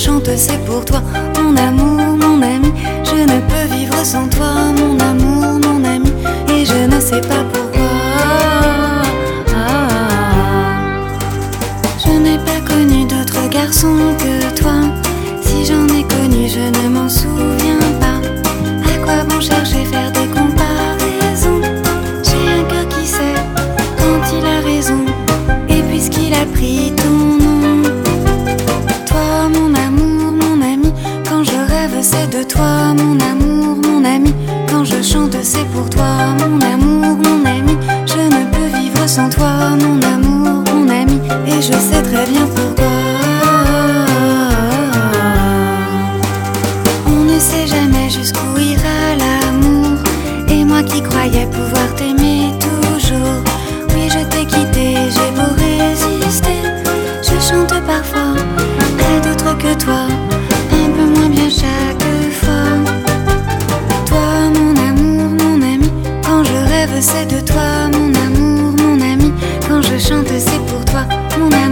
chante, c'est pour toi. Mon amour, mon ami, je ne peux vivre sans toi. Mon amour, mon ami, et je ne sais pas pourquoi. Je n'ai pas connu d'autre garçon que toi. Si j'en ai connu, je ne m'en souviens pas. À quoi bon chercher, faire des comparaisons? J'ai un cœur qui sait quand il a raison, et puisqu'il a pris ton nom. Toi, mon amour, mon ami, quand je rêve, c'est de toi. Mon amour, mon ami, quand je chante, c'est pour toi. Mon amour, mon ami, je ne peux vivre sans toi. Mon amour, mon ami, et je sais très bien pourquoi. On ne sait jamais jusqu'où ira l'amour, et moi qui croyais pouvoir t'aimer toujours. Oui, je t'ai quitté, j'ai beau résister, je chante parfois à d'autres que toi, un peu moins bien chaque fois. Toi, mon amour, mon ami, quand je rêve, c'est de toi. Mon amour, mon ami, quand je chante, c'est pour toi. Mon amour,